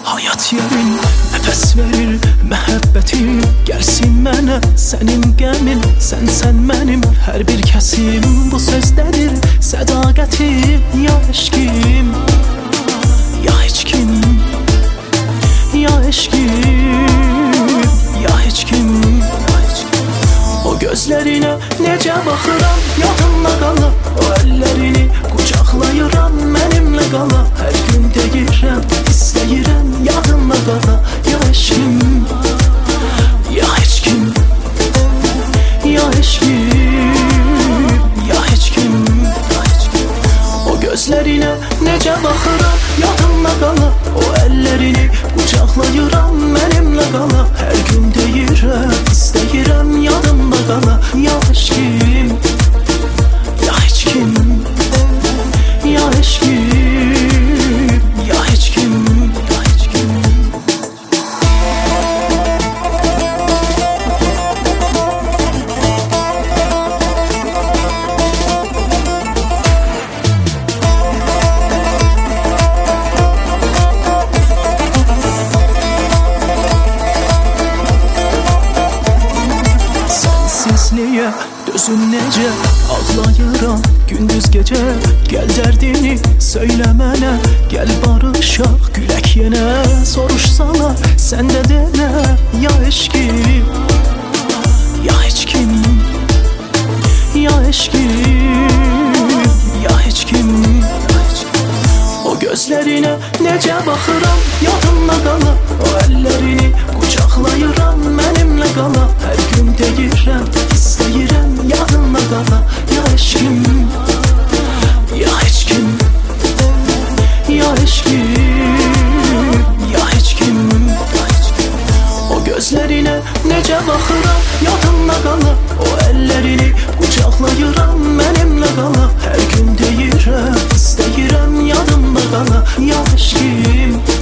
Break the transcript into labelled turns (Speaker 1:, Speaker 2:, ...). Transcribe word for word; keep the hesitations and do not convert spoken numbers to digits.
Speaker 1: Hayat yerin nəfəs verir məhəbbətim. Gəlsin mənə sənin qəmin, sən sən mənim hər bir kəsim. Bu sözdədir sədaqətim, ya eşkim, ya heç kim, ya eşkim, ya heç kim. O gözlərinə necə baxıram, yadımda qala. O əllərini qucaqlayıram, mənimlə qala. Hər gün deyirəm, istəyirəm, yadımda qala. Ya eşkim, ya heç kim, ya eşkim, ya heç kim. O gözlərinə necə baxıram, yadımda qala. O əllərini qucaqlayıram, mənimlə qala. Hər gün deyirəm, istəyirəm, yadımda qala. Ya eşkim, ya heç kim, ya eşkim, ya heç kim, ya heç kim. Sensizliyə dözüm necə ağlayıram gündüz gecə. Gəl dərdini söylə mənə, gəl barışaq gülək yenə. Soruşsalar sən də denə, ya eşkim, ya heç kim, ya eşkim, ya heç kim. O gözlərinə necə baxıram, yadımda qala. O əllərini qucaqlayıram, mənimlə qala. Hər gün deyirəm, istəyirəm, yadımda qala. Ya eşkim, ya heç kim, ya eşkim, ya heç kim. O gözlərinə necə baxıram, yadımda qala. O əllərini qucaqlayıram, mənimlə qala. Hər gün deyirəm, istəyirəm, yadımda qala. Ya eşkim,